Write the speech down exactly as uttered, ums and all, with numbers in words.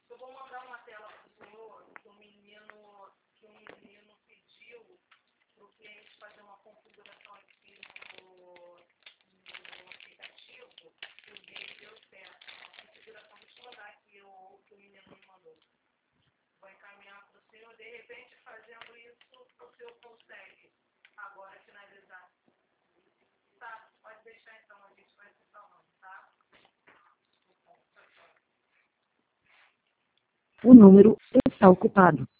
Eu vou mandar uma tela para o senhor que o menino, que o menino pediu para o cliente fazer uma configuração aqui no, no aplicativo, que o dele deu certo. A configuração, deixa eu mandar aqui o que o menino me mandou. Vou encaminhar para o senhor, de repente fazendo isso, o senhor consegue agora finalizar. Tá, pode deixar então, a gente vai se falando, tá? O número está ocupado.